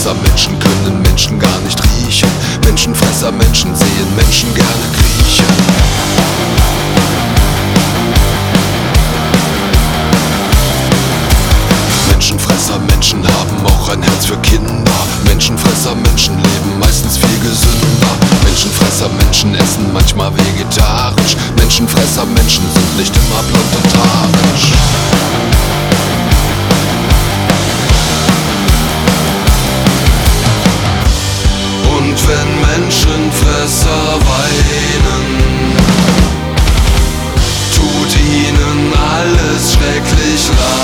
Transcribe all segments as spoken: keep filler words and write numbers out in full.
Menschenfresser, Menschen können Menschen gar nicht riechen. Menschenfresser, Menschen sehen Menschen gerne kriechen. Menschenfresser, Menschen haben auch ein Herz für Kinder. Menschenfresser, Menschen leben meistens viel gesünder. Menschenfresser, Menschen essen manchmal vegetarisch. Menschenfresser, Menschen sind nicht immer blond und haarig. Und wenn Menschenfresser weinen, tut ihnen alles schrecklich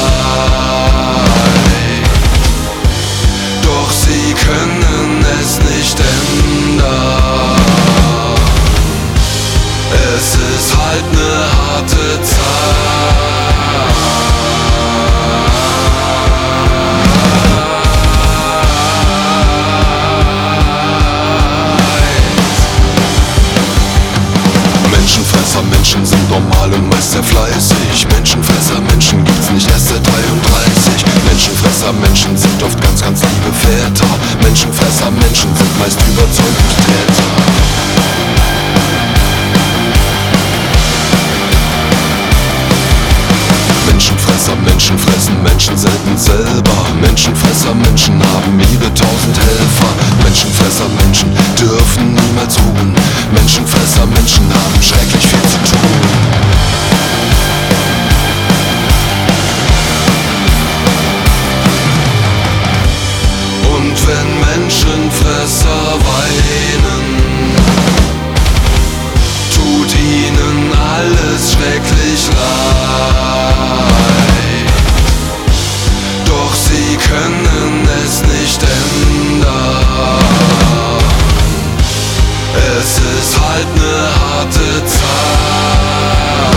leid. Doch sie können es nicht ändern. Es ist halt ne harte Zeit. Menschenfresser, Menschen sind normal und meist sehr fleißig. Menschenfresser, Menschen gibt's nicht erst seit dreiunddreißig. Menschenfresser, Menschen sind oft ganz, ganz liebe Väter. Menschenfresser, Menschen sind meist überzeugte Täter. Menschenfresser, Menschen fressen Menschen selten selber. Menschenfresser, Menschen haben ihre tausend Helfer. Menschenfresser, Menschen dürfen niemals ruhen. Menschenfresser, Menschen haben schrecklich viel zu tun. Und wenn Menschenfresser weinen, tut ihnen alles schrecklich leid. Doch sie können es nicht ändern. Es ist halt ne harte Zeit.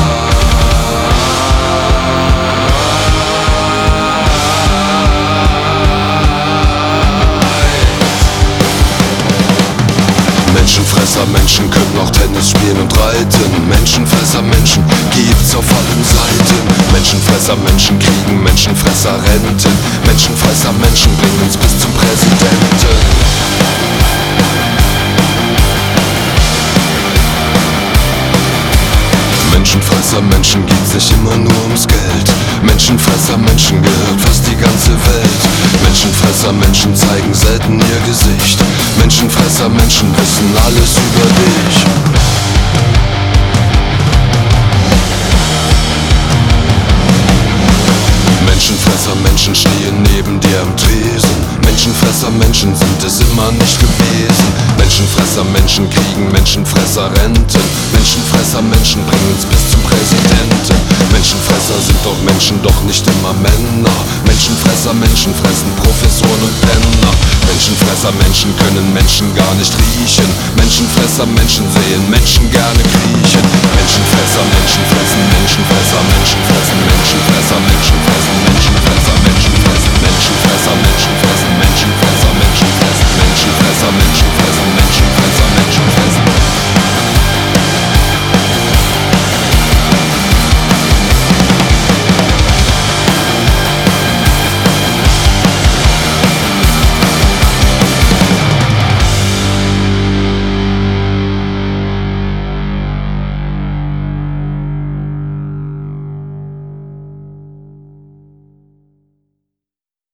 Menschenfresser, Menschen können auch Tennis spielen und reiten. Menschenfresser, Menschen gibt's auf allen Seiten. Menschenfresser, Menschen kriegen Menschenfresser Renten. Menschenfresser, Menschen bringen uns bis zum Präsidenten. Menschenfresser, Menschen geht's nicht immer nur ums Geld. Menschenfresser, Menschen gehört fast die ganze Welt. Menschenfresser, Menschen zeigen selten ihr Gesicht. Menschenfresser, Menschen wissen alles über dich. Menschenfresser, Menschen stehen neben dir am Tresen. Menschenfresser, Menschen sind es immer nicht gewesen. Menschenfresser, Menschen kriegen Menschenfresser Renten. Menschenfresser, Menschen bringen uns bis zum Präsidenten. Menschenfresser sind doch Menschen, doch nicht immer Männer. Menschenfresser, Menschen fressen Professoren und Penner. Menschenfresser, Menschen können Menschen gar nicht riechen. Menschenfresser, Menschen sehen Menschen gerne kriechen. Menschenfresser, Menschen fressen Menschenfresser, Menschen fressen Menschenfresser, Menschen fressen Menschenfresser, Menschen fressen Menschenfresser, Menschen